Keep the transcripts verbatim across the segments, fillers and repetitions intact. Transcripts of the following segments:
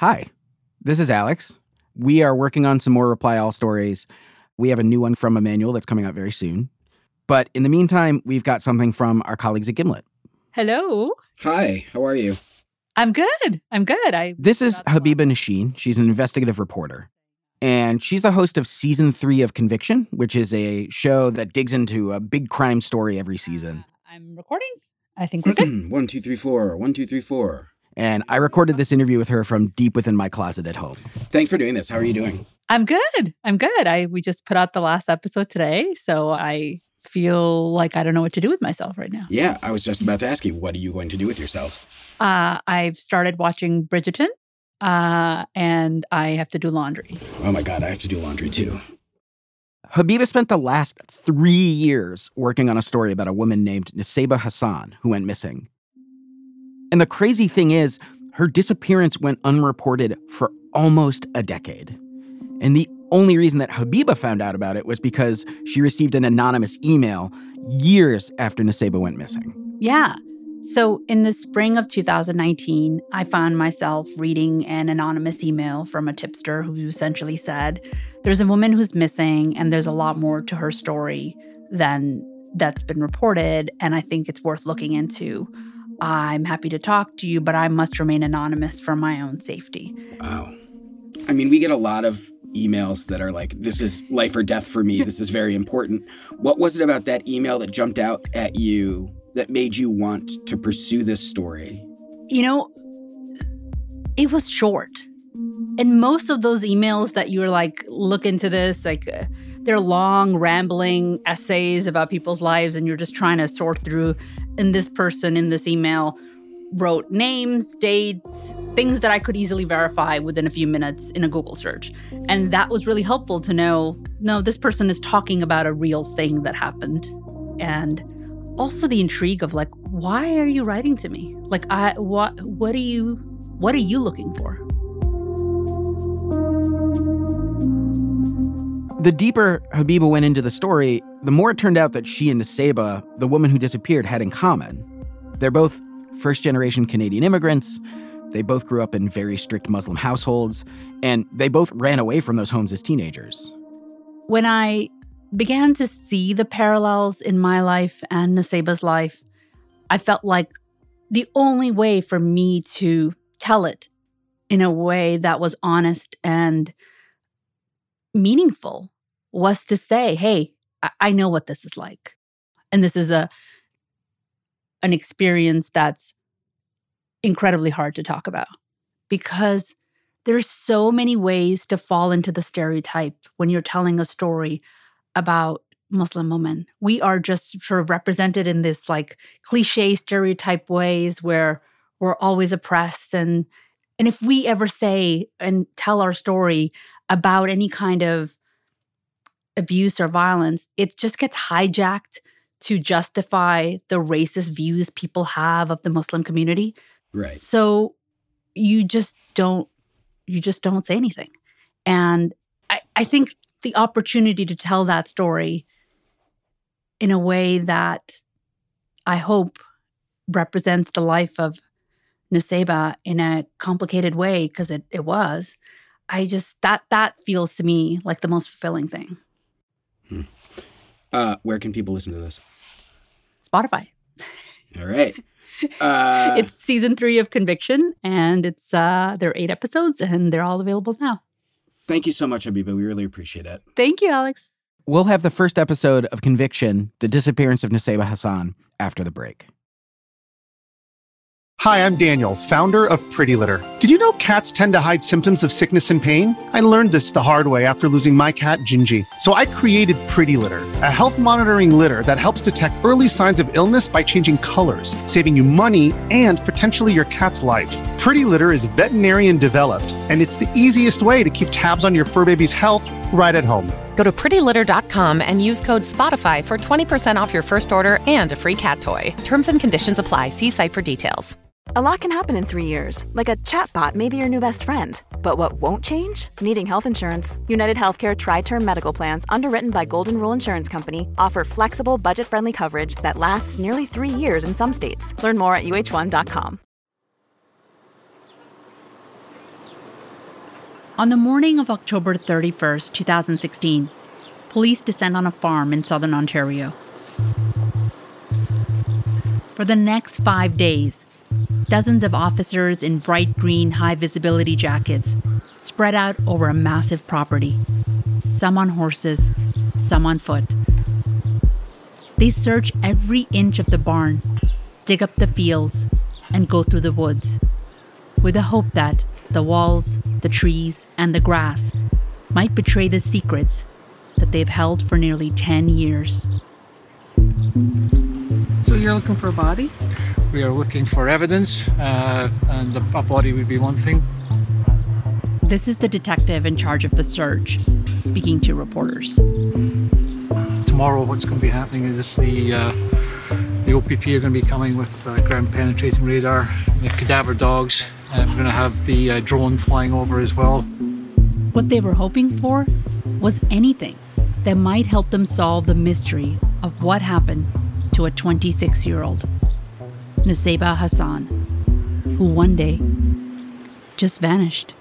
Hi, this is Alex. We are working on some more Reply All stories. We have a new one from Emmanuel that's coming out very soon. But in the meantime, we've got something from our colleagues at Gimlet. Hello. Hi, how are you? I'm good. I'm good. I This is Habiba Nasheen. She's an investigative reporter. And she's the host of season three of Conviction, which is a show that digs into a big crime story every season. Uh, I'm recording. I think we're good. One, two, three, four. One, two, three, four. And I recorded this interview with her from deep within my closet at home. Thanks for doing this. How are you doing? I'm good. I'm good. I we just put out the last episode today, so I feel like I don't know what to do with myself right now. Yeah, I was just about to ask you, what are you going to do with yourself? Uh, I've started watching Bridgerton, uh, and I have to do laundry. Oh my God, I have to do laundry too. Habiba spent the last three years working on a story about a woman named Nusseibeh Hassan who went missing. And the crazy thing is, her disappearance went unreported for almost a decade. And the only reason that Habiba found out about it was because she received an anonymous email years after Nusseibeh went missing. Yeah. So in the spring of two thousand nineteen, I found myself reading an anonymous email from a tipster who essentially said, there's a woman who's missing and there's a lot more to her story than that's been reported, and I think it's worth looking into. I'm happy to talk to you, but I must remain anonymous for my own safety. Wow. I mean, we get a lot of emails that are like, this is life or death for me. This is very important. What was it about that email that jumped out at you that made you want to pursue this story? You know, it was short. And most of those emails that you were like, look into this, like uh, they're long, rambling essays about people's lives, and you're just trying to sort through. And this person in this email wrote names, dates, things that I could easily verify within a few minutes in a Google search. And that was really helpful to know, no, this person is talking about a real thing that happened. And also the intrigue of like, why are you writing to me? Like, I what what are you what are you looking for? The deeper Habiba went into the story, the more it turned out that she and Nusseibeh, the woman who disappeared, had in common. They're both first-generation Canadian immigrants. They both grew up in very strict Muslim households, and they both ran away from those homes as teenagers. When I began to see the parallels in my life and Nusseibeh's life, I felt like the only way for me to tell it in a way that was honest and meaningful was to say, hey, I, I know what this is like. And this is a an experience that's incredibly hard to talk about because there's so many ways to fall into the stereotype when you're telling a story about Muslim women. We are just sort of represented in this like cliche stereotype ways where we're always oppressed. And, and if we ever say and tell our story about any kind of abuse or violence, it just gets hijacked to justify the racist views people have of the Muslim community. Right. So you just don't, you just don't say anything. And I, I think the opportunity to tell that story in a way that I hope represents the life of Nusseibeh in a complicated way, because it, it was, I just, that that feels to me like the most fulfilling thing. Hmm. Uh, where can people listen to this? Spotify. All right. Uh, it's season three of Conviction, and it's uh, there are eight episodes, and they're all available now. Thank you so much, Habiba. We really appreciate it. Thank you, Alex. We'll have the first episode of Conviction, The Disappearance of Nusseibeh Hassan, after the break. Hi, I'm Daniel, founder of Pretty Litter. Did you know cats tend to hide symptoms of sickness and pain? I learned this the hard way after losing my cat, Gingy. So I created Pretty Litter, a health monitoring litter that helps detect early signs of illness by changing colors, saving you money and potentially your cat's life. Pretty Litter is veterinarian developed, and it's the easiest way to keep tabs on your fur baby's health right at home. Go to pretty litter dot com and use code SPOTIFY for twenty percent off your first order and a free cat toy. Terms and conditions apply. See site for details. A lot can happen in three years, like a chatbot may be your new best friend. But what won't change? Needing health insurance. United Healthcare Tri-Term Medical Plans, underwritten by Golden Rule Insurance Company, offer flexible, budget-friendly coverage that lasts nearly three years in some states. Learn more at U H one dot com. On the morning of October thirty-first, twenty sixteen, police descend on a farm in southern Ontario. For the next five days, dozens of officers in bright green high-visibility jackets spread out over a massive property, some on horses, some on foot. They search every inch of the barn, dig up the fields, and go through the woods, with the hope that the walls, the trees, and the grass might betray the secrets that they've held for nearly ten years. So you're looking for a body? We are looking for evidence, uh, and a, a body would be one thing. This is the detective in charge of the search, speaking to reporters. Tomorrow what's going to be happening is the uh, the O P P are going to be coming with uh, ground penetrating radar, the cadaver dogs, and we're going to have the uh, drone flying over as well. What they were hoping for was anything that might help them solve the mystery of what happened to a twenty-six-year-old, Nusseibah Hassan, who one day just vanished.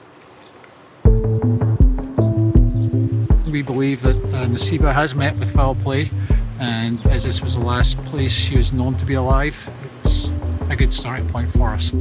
We believe that uh, Nusseibah has met with foul play, and as this was the last place she was known to be alive, it's a good starting point for us.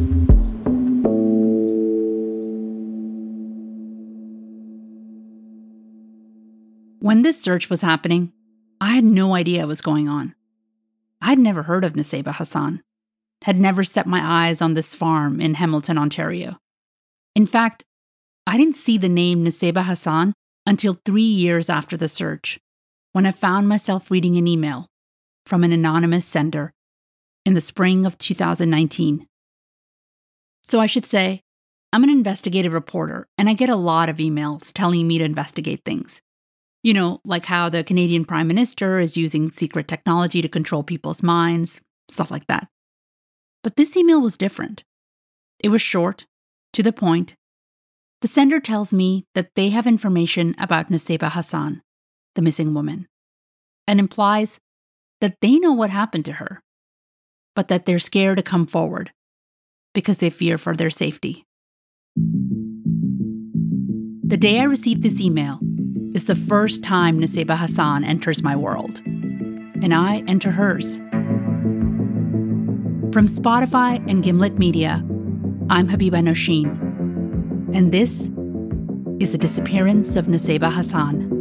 When this search was happening, I had no idea what was going on. I'd never heard of Nusseibah Hassan, had never set my eyes on this farm in Hamilton, Ontario. In fact, I didn't see the name Nusseibah Hassan until three years after the search, when I found myself reading an email from an anonymous sender in the spring of two thousand nineteen. So I should say, I'm an investigative reporter, and I get a lot of emails telling me to investigate things. You know, like how the Canadian Prime Minister is using secret technology to control people's minds, stuff like that. But this email was different. It was short, to the point. The sender tells me that they have information about Nusseibah Hassan, the missing woman, and implies that they know what happened to her, but that they're scared to come forward because they fear for their safety. The day I received this email is the first time Nusseibah Hassan enters my world, and I enter hers. From Spotify and Gimlet Media, I'm Habiba Nosheen, and this is the disappearance of Nusseibah Hassan.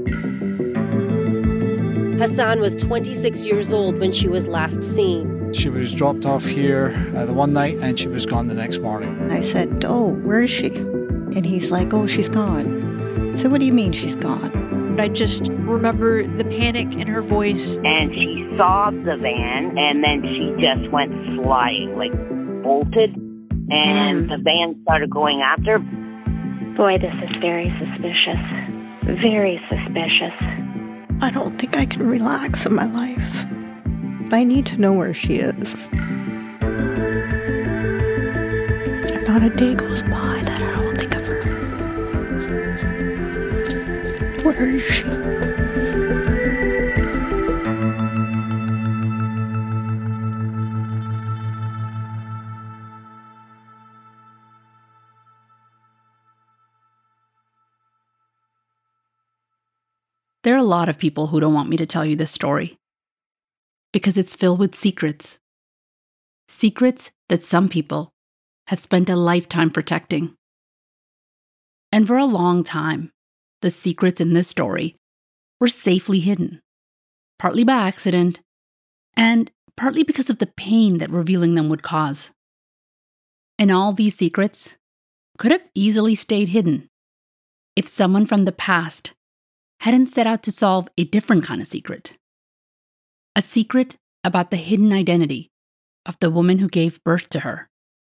Hassan was twenty-six years old when she was last seen. She was dropped off here uh, the one night, and she was gone the next morning. I said, oh, where is she? And he's like, oh, she's gone. I said, what do you mean she's gone? I just remember the panic in her voice. And she saw the van, and then she just went flying, like bolted, and mm. the van started going after. Boy, this is very suspicious. Very suspicious. I don't think I can relax in my life. I need to know where she is. Not a day goes by that I don't think of her. Where is she? There are a lot of people who don't want me to tell you this story because it's filled with secrets. Secrets that some people have spent a lifetime protecting. And for a long time, the secrets in this story were safely hidden, partly by accident, and partly because of the pain that revealing them would cause. And all these secrets could have easily stayed hidden if someone from the past hadn't set out to solve a different kind of secret. A secret about the hidden identity of the woman who gave birth to her.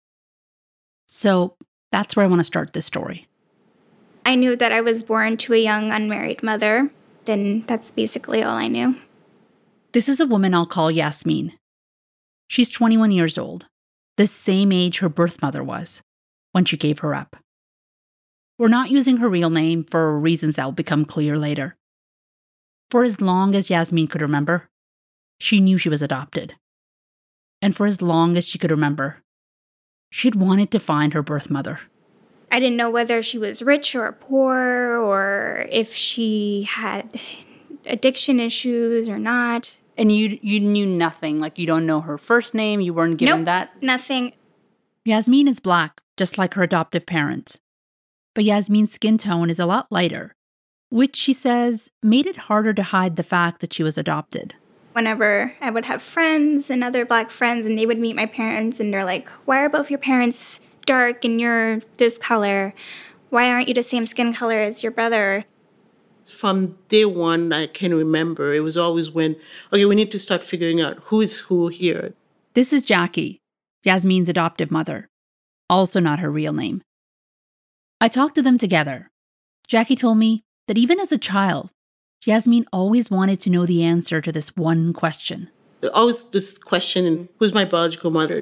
So that's where I want to start this story. I knew that I was born to a young unmarried mother, and that's basically all I knew. This is a woman I'll call Yasmin. She's twenty-one years old, the same age her birth mother was when she gave her up. We're not using her real name for reasons that will become clear later. For as long as Yasmin could remember, she knew she was adopted. And for as long as she could remember, she'd wanted to find her birth mother. I didn't know whether she was rich or poor or if she had addiction issues or not. And you you knew nothing? Like, you don't know her first name? You weren't given nope, that? Nothing. Yasmin is Black, just like her adoptive parents. But Yasmin's skin tone is a lot lighter, which she says made it harder to hide the fact that she was adopted. Whenever I would have friends and other Black friends and they would meet my parents and they're like, why are both your parents dark and you're this color? Why aren't you the same skin color as your brother? From day one, I can remember, it was always when, okay, we need to start figuring out who is who here. This is Jackie, Yasmin's adoptive mother, also not her real name. I talked to them together. Jackie told me that even as a child, Yasmin always wanted to know the answer to this one question. Always this question, who's my biological mother?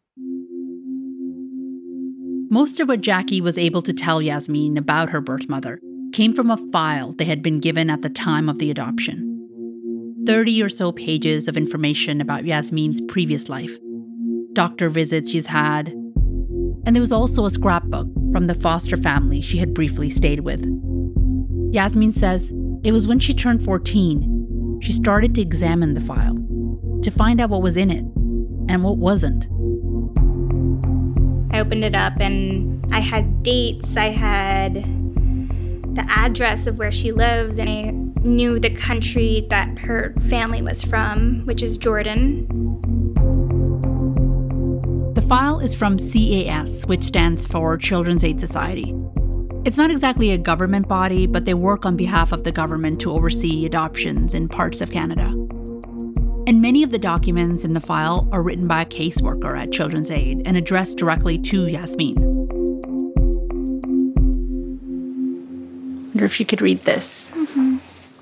Most of what Jackie was able to tell Yasmin about her birth mother came from a file they had been given at the time of the adoption. thirty or so pages of information about Yasmin's previous life, doctor visits she's had, and there was also a scrapbook from the foster family she had briefly stayed with. Yasmin says it was when she turned fourteen, she started to examine the file to find out what was in it and what wasn't. I opened it up and I had dates, I had the address of where she lived, and I knew the country that her family was from, which is Jordan. The file is from C A S, which stands for Children's Aid Society. It's not exactly a government body, but they work on behalf of the government to oversee adoptions in parts of Canada. And many of the documents in the file are written by a caseworker at Children's Aid and addressed directly to Yasmin. I wonder if you could read this. Mm-hmm.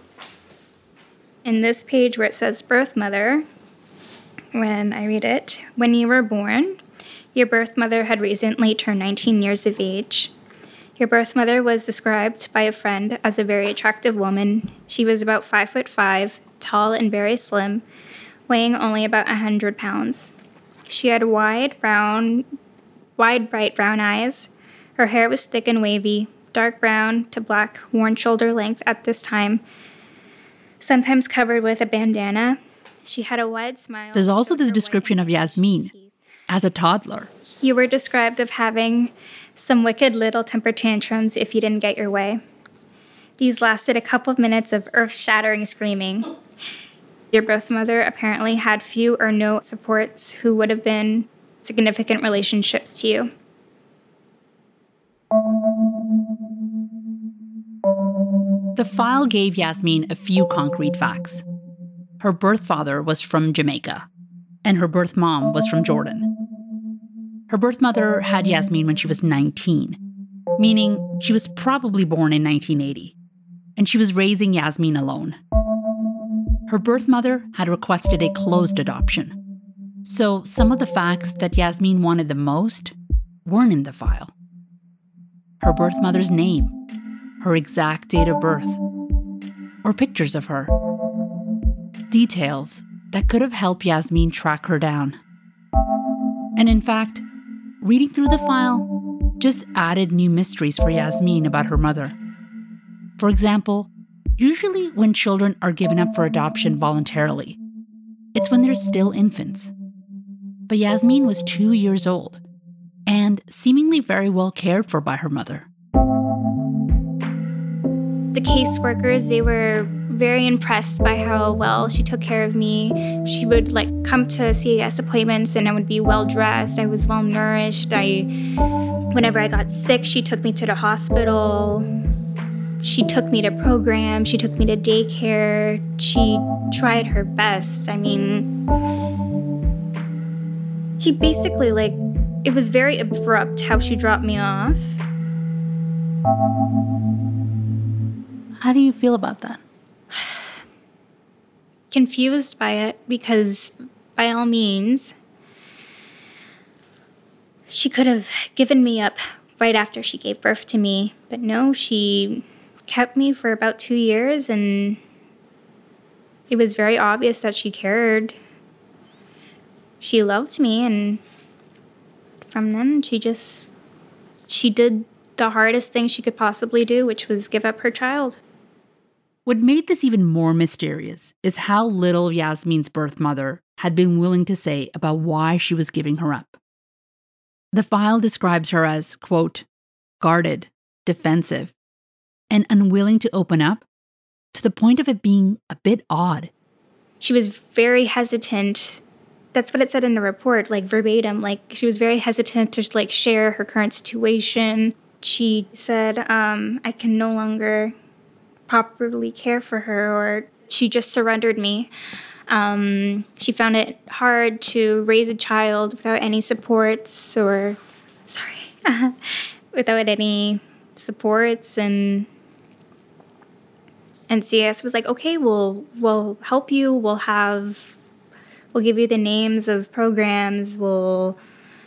In this page where it says birth mother, when I read it, when you were born, your birth mother had recently turned nineteen years of age. Your birth mother was described by a friend as a very attractive woman. She was about five foot five, tall and very slim, weighing only about one hundred pounds. She had wide brown, wide bright brown eyes. Her hair was thick and wavy, dark brown to black, worn shoulder length at this time, sometimes covered with a bandana. She had a wide smile. There's also this description of Yasmin as a toddler. You were described of having some wicked little temper tantrums if you didn't get your way. These lasted a couple of minutes of earth-shattering screaming. Your birth mother apparently had few or no supports who would have been significant relationships to you. The file gave Yasmin a few concrete facts. Her birth father was from Jamaica, and her birth mom was from Jordan. Her birth mother had Yasmin when she was nineteen, meaning she was probably born in nineteen eighty, and she was raising Yasmin alone. Her birth mother had requested a closed adoption, so some of the facts that Yasmin wanted the most weren't in the file. Her birth mother's name, her exact date of birth, or pictures of her. Details that could have helped Yasmin track her down. And in fact, reading through the file just added new mysteries for Yasmin about her mother. For example, usually when children are given up for adoption voluntarily, it's when they're still infants. But Yasmin was two years old and seemingly very well cared for by her mother. The caseworkers, they were very impressed by how well she took care of me. She would like come to C A S appointments and I would be well dressed. I was well nourished. I, whenever I got sick, she took me to the hospital. She took me to programs. She took me to daycare. She tried her best. I mean, she basically like, it was very abrupt how she dropped me off. How do you feel about that? Confused by it because, by all means, she could have given me up right after she gave birth to me. But no, she kept me for about two years, and it was very obvious that she cared. She loved me, and from then she just, she did the hardest thing she could possibly do, which was give up her child. What made this even more mysterious is how little Yasmin's birth mother had been willing to say about why she was giving her up. The file describes her as, quote, guarded, defensive, and unwilling to open up, to the point of it being a bit odd. She was very hesitant. That's what it said in the report, like verbatim. Like, she was very hesitant to like share her current situation. She said, um, I can no longer properly care for her, or she just surrendered me. Um, she found it hard to raise a child without any supports or, sorry, without any supports. And and C S was like, okay, we'll, we'll help you. We'll have, we'll give you the names of programs. We'll,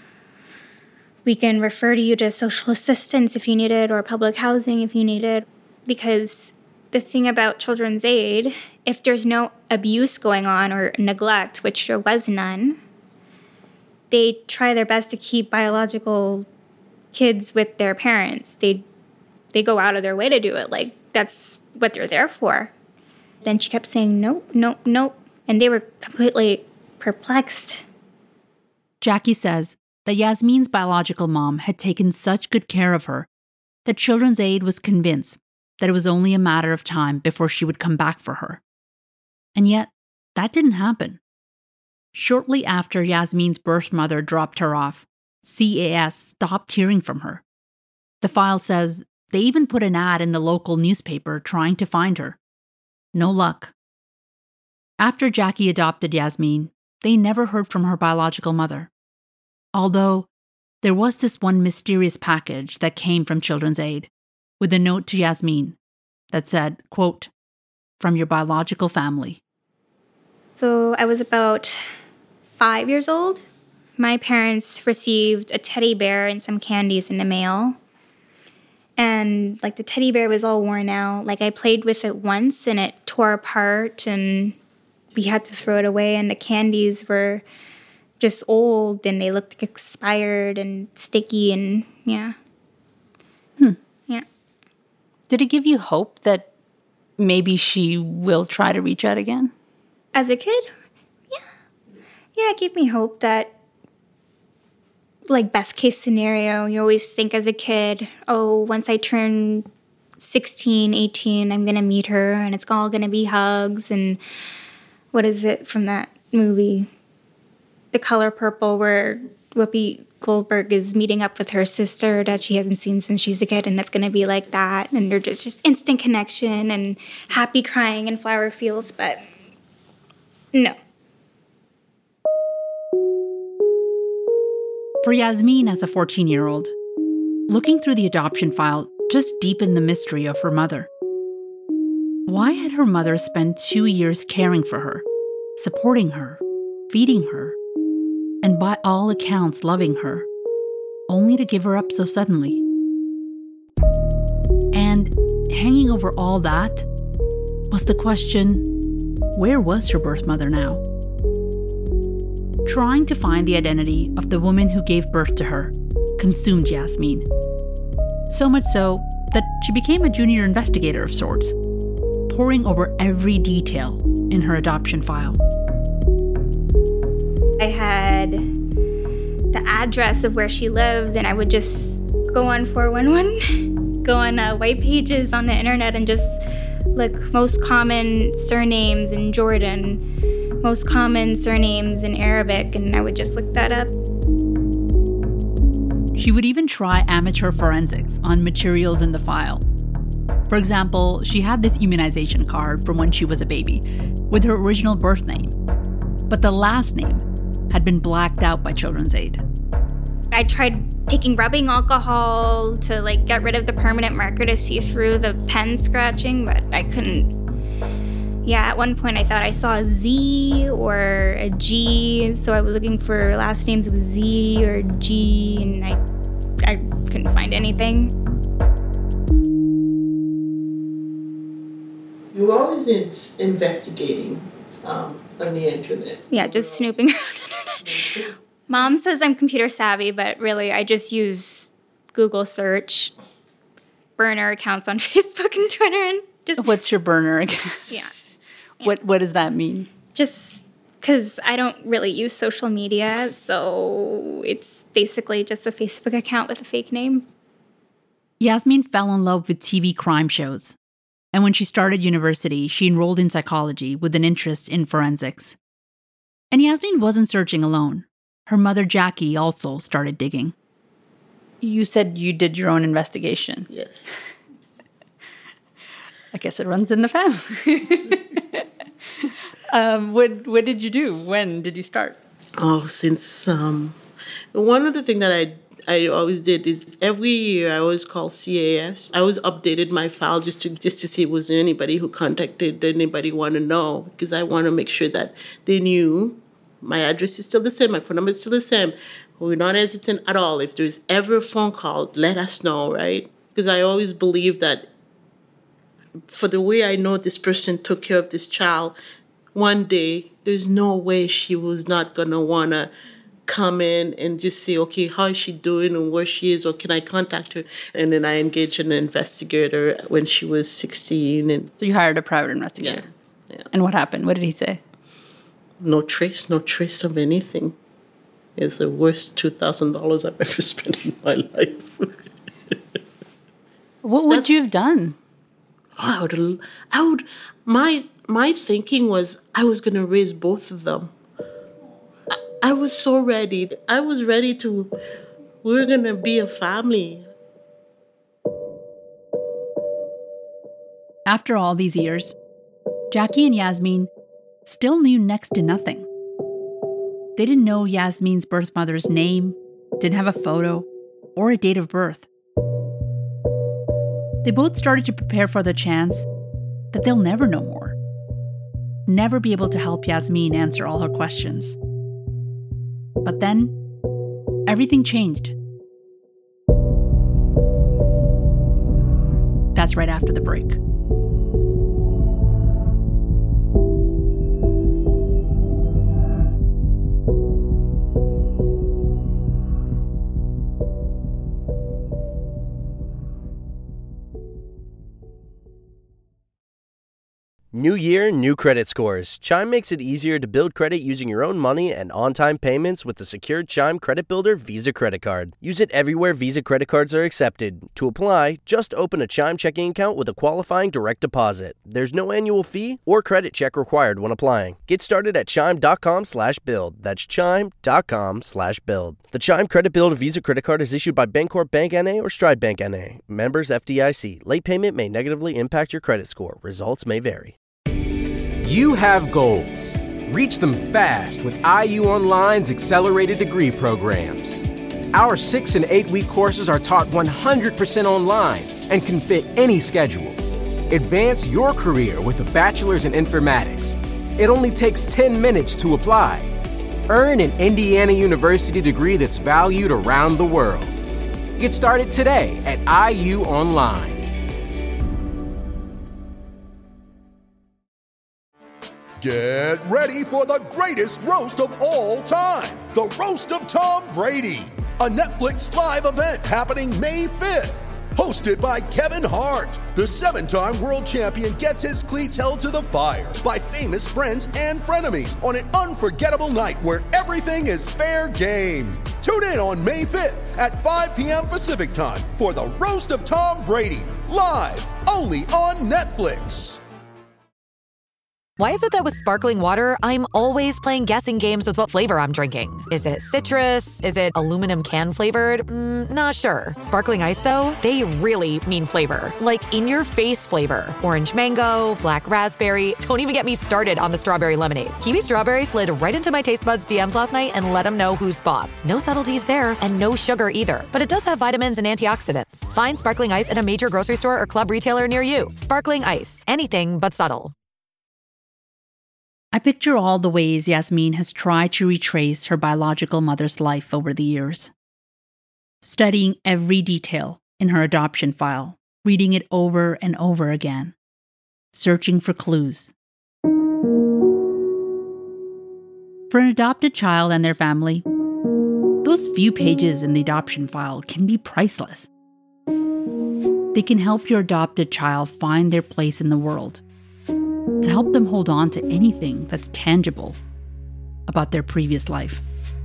we can refer to you to social assistance if you need it, or public housing if you need it. Because the thing about Children's Aid, if there's no abuse going on or neglect, which there was none, they try their best to keep biological kids with their parents. They they go out of their way to do it. Like, that's what they're there for. Then she kept saying, nope, nope, nope. And they were completely perplexed. Jackie says that Yasmin's biological mom had taken such good care of her that Children's Aid was convinced that it was only a matter of time before she would come back for her. And yet, that didn't happen. Shortly after Yasmin's birth mother dropped her off, C A S stopped hearing from her. The file says they even put an ad in the local newspaper trying to find her. No luck. After Jackie adopted Yasmin, they never heard from her biological mother. Although, there was this one mysterious package that came from Children's Aid, with a note to Yasmin that said, quote, from your biological family. So I was about five years old. My parents received a teddy bear and some candies in the mail. And like the teddy bear was all worn out. Like I played with it once and it tore apart and we had to throw it away. And the candies were just old and they looked expired and sticky and yeah. Hmm. Yeah. Did it give you hope that maybe she will try to reach out again? As a kid? Yeah. Yeah, it gave me hope that, like, best case scenario, you always think as a kid, oh, once I turn sixteen, eighteen, I'm going to meet her and it's all going to be hugs. And what is it from that movie, The Color Purple, where Whoopi Goldberg is meeting up with her sister that she hasn't seen since she's a kid, and it's going to be like that. And they're just, just instant connection and happy crying and flower fields, but no. For Yasmin as a fourteen-year-old, looking through the adoption file just deepened the mystery of her mother. Why had her mother spent two years caring for her, supporting her, feeding her, and by all accounts loving her, only to give her up so suddenly? And hanging over all that was the question, where was her birth mother now? Trying to find the identity of the woman who gave birth to her consumed Yasmin. So much so that she became a junior investigator of sorts, poring over every detail in her adoption file. I had the address of where she lived, and I would just go on four one one, go on uh, white pages on the internet and just look most common surnames in Jordan, most common surnames in Arabic, and I would just look that up. She would even try amateur forensics on materials in the file. For example, she had this immunization card from when she was a baby with her original birth name, but the last name had been blacked out by Children's Aid. I tried taking rubbing alcohol to like get rid of the permanent marker to see through the pen scratching, but I couldn't. Yeah, at one point I thought I saw a Z or a G, so I was looking for last names with Z or G, and I, I couldn't find anything. You were always in, investigating um, on the internet. Yeah, just snooping around the internet. Mom says I'm computer savvy, but really I just use Google search. burner accounts on Facebook and Twitter and just. What's your burner account? Yeah. yeah. What What does that mean? Just because I don't really use social media, so it's basically just a Facebook account with a fake name. Yasmeen fell in love with T V crime shows. And when she started university, she enrolled in psychology with an interest in forensics. And Yasmeen wasn't searching alone. Her mother, Jackie, also started digging. You said you did your own investigation. Yes. I guess it runs in the family. um, what what did you do? When did you start? Oh, since um, one of the things that I I always did is every year I always call C A S. I always updated my file just to just to see if was there anybody who contacted, anybody want to know, because I want to make sure that they knew my address is still the same, my phone number is still the same. We're not hesitant at all. If there's ever a phone call, let us know, right? Because I always believe that for the way I know this person took care of this child, one day there's no way she was not going to want to come in and just say, okay, how is she doing and where she is, or can I contact her? And then I engaged an investigator when she was sixteen. And so you hired a private investigator? Yeah. yeah. And what happened? What did he say? No trace, no trace of anything. It's the worst two thousand dollars I've ever spent in my life. What would That's, you have done? I would, I would, my, my thinking was I was going to raise both of them. I was so ready. I was ready to, we were going to be a family. After all these years, Jackie and Yasmeen still knew next to nothing. They didn't know Yasmeen's birth mother's name, didn't have a photo, or a date of birth. They both started to prepare for the chance that they'll never know more. Never be able to help Yasmeen answer all her questions. But then, everything changed. That's right after the break. New year, new credit scores. Chime makes it easier to build credit using your own money and on-time payments with the secured Chime Credit Builder Visa Credit Card. Use it everywhere Visa credit cards are accepted. To apply, just open a Chime checking account with a qualifying direct deposit. There's no annual fee or credit check required when applying. Get started at chime.com slash build. That's chime.com slash build. The Chime Credit Builder Visa Credit Card is issued by Bancorp Bank N A or Stride Bank N A. Members F D I C. Late payment may negatively impact your credit score. Results may vary. You have goals. Reach them fast with I U Online's accelerated degree programs. Our six and eight week courses are taught one hundred percent online and can fit any schedule. Advance your career with a bachelor's in informatics. It only takes ten minutes to apply. Earn an Indiana University degree that's valued around the world. Get started today at I U Online. Get ready for the greatest roast of all time, the Roast of Tom Brady, a Netflix live event happening May fifth. Hosted by Kevin Hart, the seven-time world champion gets his cleats held to the fire by famous friends and frenemies on an unforgettable night where everything is fair game. Tune in on May fifth at five p.m. Pacific time for the Roast of Tom Brady, live only on Netflix. Why is it that with sparkling water, I'm always playing guessing games with what flavor I'm drinking? Is it citrus? Is it aluminum can flavored? Mm, not sure. Sparkling ice, though, they really mean flavor. Like in-your-face flavor. Orange mango, black raspberry. Don't even get me started on the strawberry lemonade. Kiwi strawberry slid right into my taste buds D Ms last night and let them know who's boss. No subtleties there, and no sugar either. But it does have vitamins and antioxidants. Find sparkling ice at a major grocery store or club retailer near you. Sparkling ice. Anything but subtle. I picture all the ways Yasmeen has tried to retrace her biological mother's life over the years. Studying every detail in her adoption file, reading it over and over again, searching for clues. For an adopted child and their family, those few pages in the adoption file can be priceless. They They can help your adopted child find their place in the world, to help them hold on to anything that's tangible about their previous life.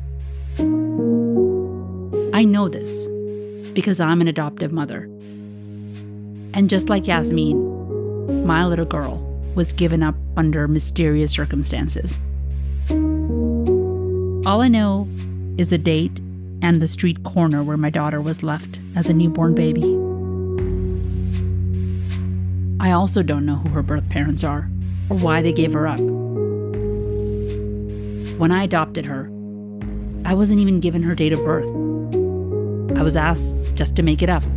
I know this because I'm an adoptive mother. And just like Yasmin, my little girl was given up under mysterious circumstances. All I know is the date and the street corner where my daughter was left as a newborn baby. I also don't know who her birth parents are or why they gave her up. When I adopted her, I wasn't even given her date of birth. I was asked just to make it up.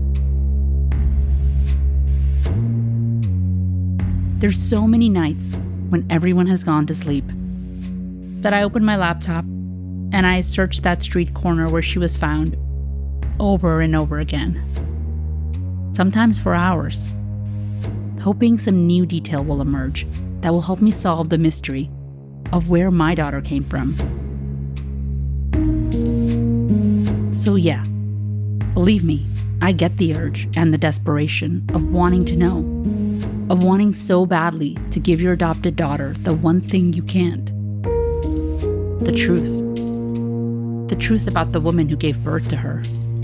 There's so many nights when everyone has gone to sleep that I open my laptop and I search that street corner where she was found over and over again. Sometimes for hours, hoping some new detail will emerge that will help me solve the mystery of where my daughter came from. So yeah, believe me, I get the urge and the desperation of wanting to know, of wanting so badly to give your adopted daughter the one thing you can't. The truth. The truth about the woman who gave birth to her.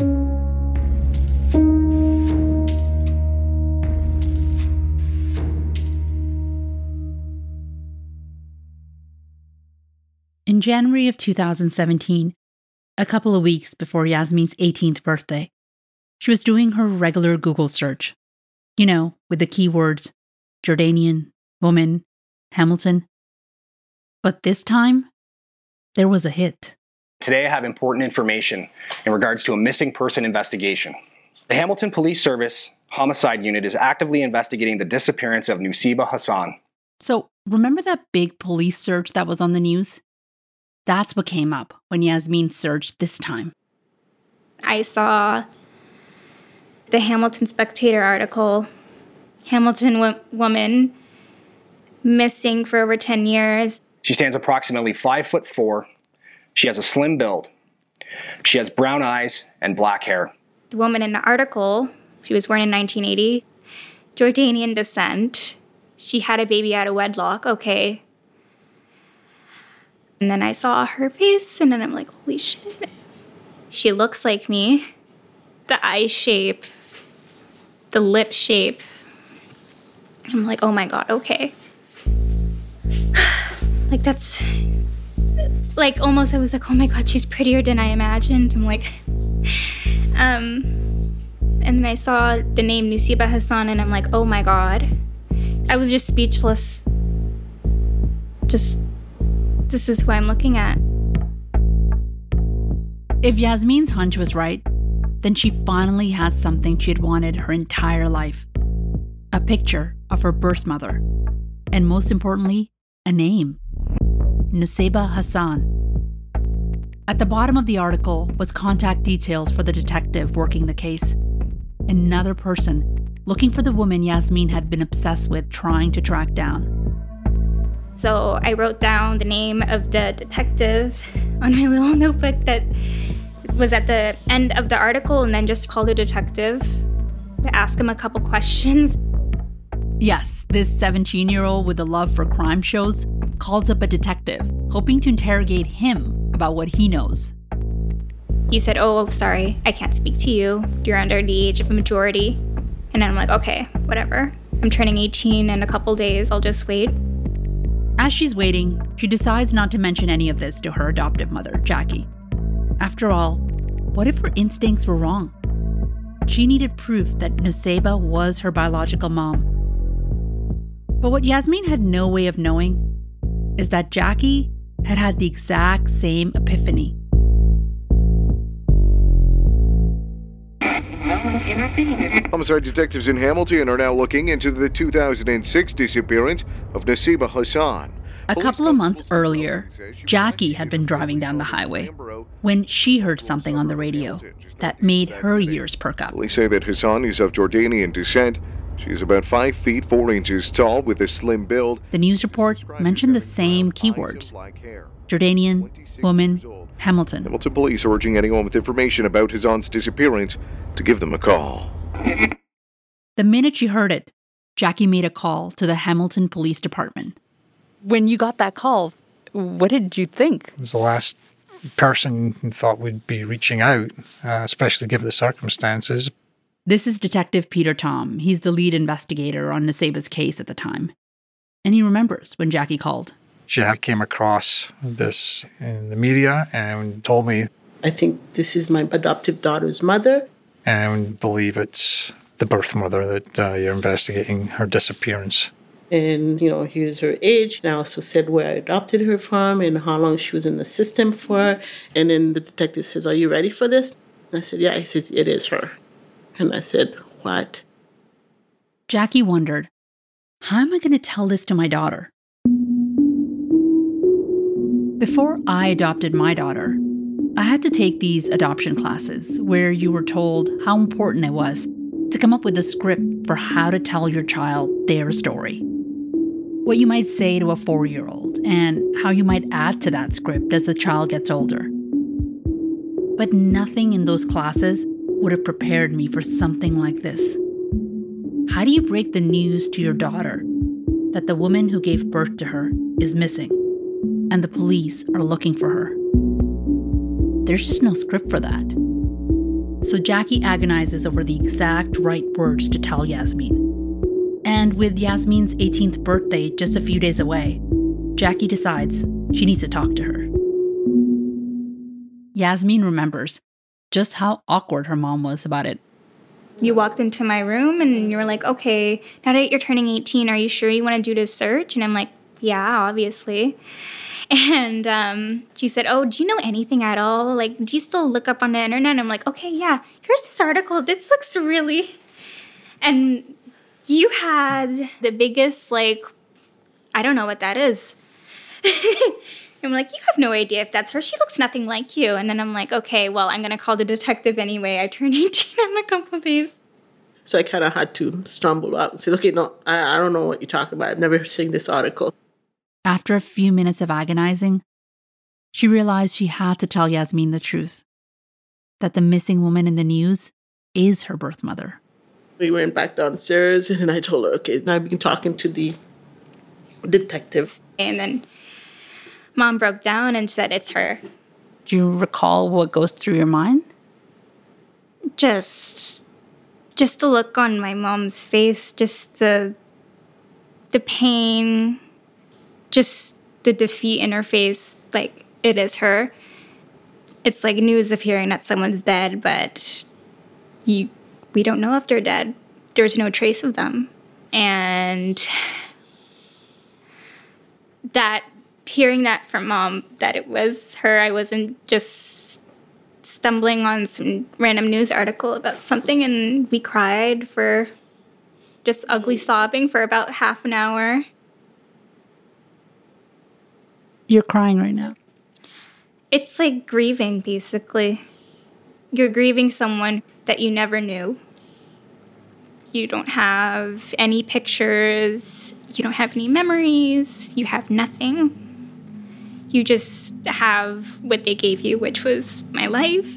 In January of two thousand seventeen, a couple of weeks before Yasmin's eighteenth birthday, she was doing her regular Google search. You know, with the keywords Jordanian, woman, Hamilton. But this time, there was a hit. Today I have important information in regards to a missing person investigation. The Hamilton Police Service Homicide Unit is actively investigating the disappearance of Nusiba Hassan. So, remember that big police search that was on the news? That's what came up when Yasmin searched this time. I saw the Hamilton Spectator article, Hamilton wo- woman missing for over ten years. She stands approximately five foot four. She has a slim build. She has brown eyes and black hair. The woman in the article, she was born in nineteen eighty, Jordanian descent. She had a baby out of wedlock, okay. And then I saw her face, and then I'm like, holy shit. She looks like me. The eye shape, the lip shape. I'm like, oh my God, okay. Like, that's, like, almost I was like, oh my God, she's prettier than I imagined. I'm like, um, and then I saw the name Nusiba Hassan, and I'm like, oh my God. I was just speechless. Just, this is who I'm looking at. If Yasmin's hunch was right, then she finally had something she had wanted her entire life. A picture of her birth mother. And most importantly, a name. Nusiba Hassan. At the bottom of the article was contact details for the detective working the case. Another person looking for the woman Yasmin had been obsessed with trying to track down. So I wrote down the name of the detective on my little notebook that was at the end of the article, and then just called the detective to ask him a couple questions. Yes, this seventeen-year-old with a love for crime shows calls up a detective, hoping to interrogate him about what he knows. He said, oh, sorry, I can't speak to you. You're under the age of majority. And then I'm like, okay, whatever. I'm turning eighteen in a couple days. I'll just wait. As she's waiting, she decides not to mention any of this to her adoptive mother, Jackie. After all, what if her instincts were wrong? She needed proof that Nusiba was her biological mom. But what Yasmin had no way of knowing is that Jackie had had the exact same epiphany. Homicide detectives in Hamilton are now looking into the two thousand six disappearance of Nusiba Hassan. A couple of months earlier, Jackie had been driving down the highway when she heard something on the radio that made her ears perk up. Police say that Hassan is of Jordanian descent. She is about five feet four inches tall with a slim build. The news report mentioned the same keywords: Jordanian, woman, Hamilton. Hamilton police are urging anyone with information about Hassan's disappearance to give them a call. The minute she heard it, Jackie made a call to the Hamilton Police Department. When you got that call, what did you think? It was the last person who thought we'd be reaching out, uh, especially given the circumstances. This is Detective Peter Tom. He's the lead investigator on Naseba's case at the time. And he remembers when Jackie called. She had came across this in the media and told me, I think this is my adoptive daughter's mother. And believe it's the birth mother that uh, you're investigating her disappearance. And, you know, here's her age. And I also said where I adopted her from and how long she was in the system for. And then the detective says, are you ready for this? And I said, yeah. He says, it is her. And I said, what? Jackie wondered, how am I going to tell this to my daughter? Before I adopted my daughter, I had to take these adoption classes where you were told how important it was to come up with a script for how to tell your child their story. What you might say to a four-year-old and how you might add to that script as the child gets older. But nothing in those classes would have prepared me for something like this. How do you break the news to your daughter that the woman who gave birth to her is missing and the police are looking for her? There's just no script for that. So Jackie agonizes over the exact right words to tell Yasmin. And with Yasmin's eighteenth birthday just a few days away, Jackie decides she needs to talk to her. Yasmin remembers just how awkward her mom was about it. You walked into my room and you were like, okay, now that you're turning eighteen, are you sure you want to do this search? And I'm like, yeah, obviously. And um, she said, oh, do you know anything at all? Like, do you still look up on the internet? And I'm like, okay, yeah, here's this article. This looks really... And you had the biggest, like, I don't know what that is. I'm like, you have no idea if that's her. She looks nothing like you. And then I'm like, okay, well, I'm going to call the detective anyway. I turn eighteen in a couple days. So I kind of had to stumble out and say, okay, no, I, I don't know what you're talking about. I've never seen this article. After a few minutes of agonizing, she realized she had to tell Yasmin the truth. That the missing woman in the news is her birth mother. We went back downstairs and I told her, okay, now we can talk to the detective. And then Mom broke down and said it's her. Do you recall what goes through your mind? Just, just the look on my mom's face, just the, the pain, just the defeat in her face, like, it is her. It's like news of hearing that someone's dead, but you, we don't know if they're dead. There's no trace of them. And that, hearing that from Mom, that it was her, I wasn't just stumbling on some random news article about something, and we cried for just ugly sobbing for about half an hour. You're crying right now. It's like grieving, basically. You're grieving someone that you never knew. You don't have any pictures. You don't have any memories. You have nothing. You just have what they gave you, which was my life.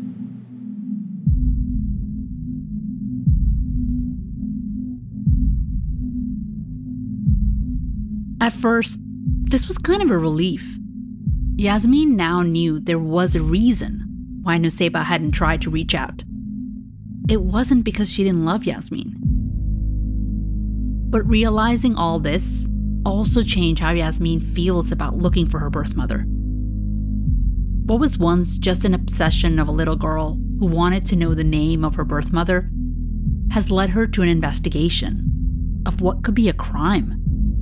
At first, this was kind of a relief. Yasmin now knew there was a reason why Naseba hadn't tried to reach out. It wasn't because she didn't love Yasmin. But realizing all this also changed how Yasmin feels about looking for her birth mother. What was once just an obsession of a little girl who wanted to know the name of her birth mother has led her to an investigation of what could be a crime.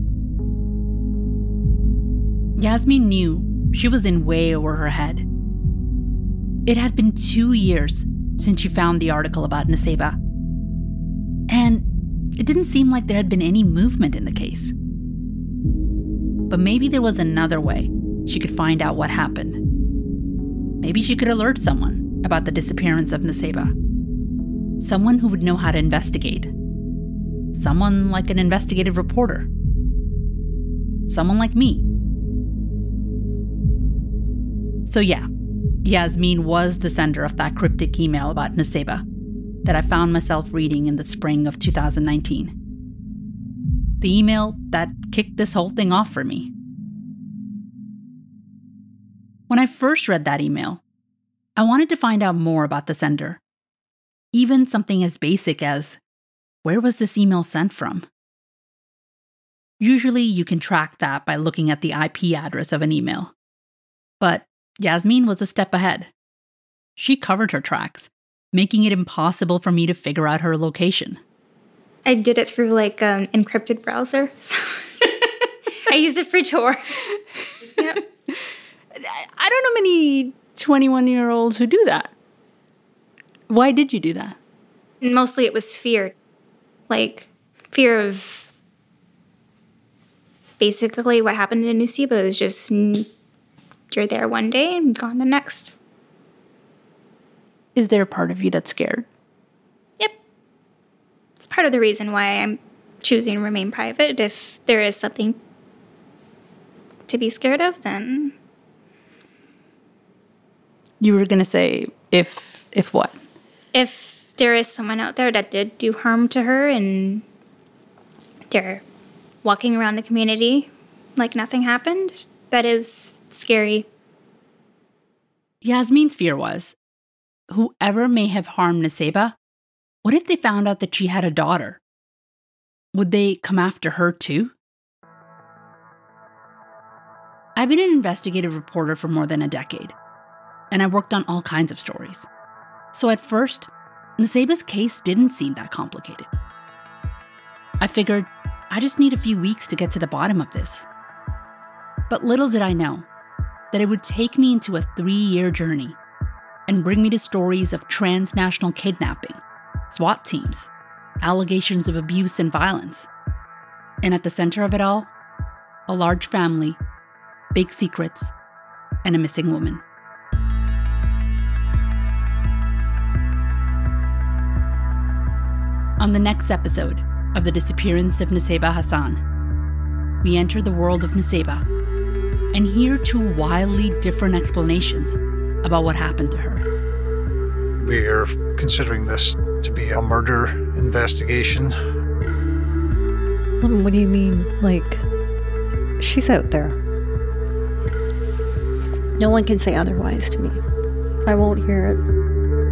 Yasmin knew she was in way over her head. It had been two years since she found the article about Naseba, and it didn't seem like there had been any movement in the case. But maybe there was another way she could find out what happened. Maybe she could alert someone about the disappearance of Naseba. Someone who would know how to investigate. Someone like an investigative reporter. Someone like me. So yeah, Yasmin was the sender of that cryptic email about Naseba. that I found myself reading in the spring of two thousand nineteen. The email that kicked this whole thing off for me. When I first read that email, I wanted to find out more about the sender. Even something as basic as, where was this email sent from? Usually you can track that by looking at the I P address of an email. But Yasmin was a step ahead. She covered her tracks, making it impossible for me to figure out her location. I did it through like an encrypted browser. So I used it for Tor. Yep. I don't know many twenty-one-year-olds who do that. Why did you do that? Mostly it was fear. Like, fear of basically what happened in Nuceiba is just you're there one day and gone the next. Is there a part of you that's scared? Yep. It's part of the reason why I'm choosing to remain private. If there is something to be scared of, then... You were going to say, if if what? If there is someone out there that did do harm to her and they're walking around the community like nothing happened, that is scary. Yasmin's fear was, whoever may have harmed Nuceiba, what if they found out that she had a daughter? Would they come after her too? I've been an investigative reporter for more than a decade, and I worked on all kinds of stories. So at first, Nuceiba's case didn't seem that complicated. I figured I just need a few weeks to get to the bottom of this. But little did I know that it would take me into a three-year journey and bring me to stories of transnational kidnapping, SWAT teams, allegations of abuse and violence. And at the center of it all, a large family, big secrets, and a missing woman. On the next episode of The Disappearance of Nuceiba Hassan, we enter the world of Nuceiba and hear two wildly different explanations about what happened to her. We're considering this to be a murder investigation. What do you mean? Like, she's out there. No one can say otherwise to me. I won't hear it.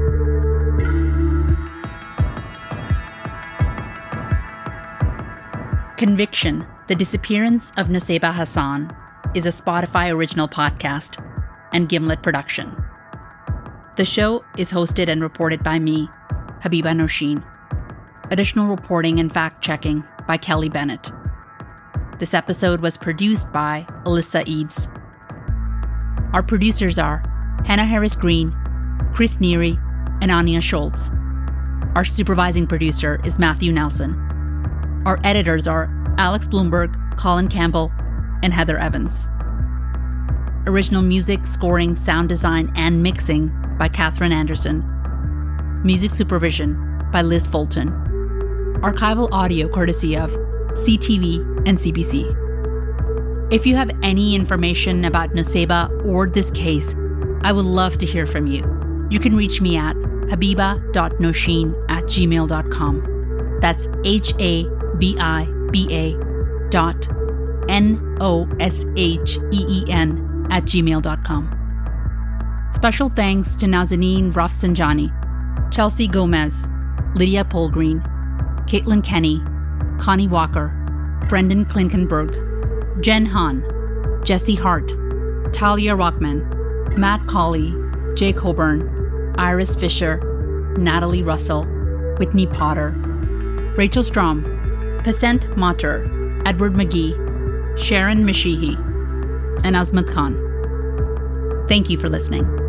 Conviction, The Disappearance of Nuceiba Hassan is a Spotify original podcast and Gimlet production. The show is hosted and reported by me, Habiba Nosheen. Additional reporting and fact-checking by Kelly Bennett. This episode was produced by Alyssa Eads. Our producers are Hannah Harris-Green, Chris Neary, and Anya Schultz. Our supervising producer is Matthew Nelson. Our editors are Alex Bloomberg, Colin Campbell, and Heather Evans. Original music, scoring, sound design, and mixing by Catherine Anderson. Music supervision by Liz Fulton. Archival audio courtesy of C T V and C B C. If you have any information about Nuceiba or this case, I would love to hear from you. You can reach me at habiba dot nosheen at gmail dot com. That's H A B I B A dot N O S H E E N at gmail dot com. Special thanks to Nazanin Rafsanjani, Chelsea Gomez, Lydia Polgreen, Caitlin Kenny, Connie Walker, Brendan Klinkenberg, Jen Hahn, Jesse Hart, Talia Rockman, Matt Colley, Jake Coburn, Iris Fisher, Natalie Russell, Whitney Potter, Rachel Strom, Pasent Mater, Edward McGee, Sharon Mishihi, and Azmat Khan. Thank you for listening.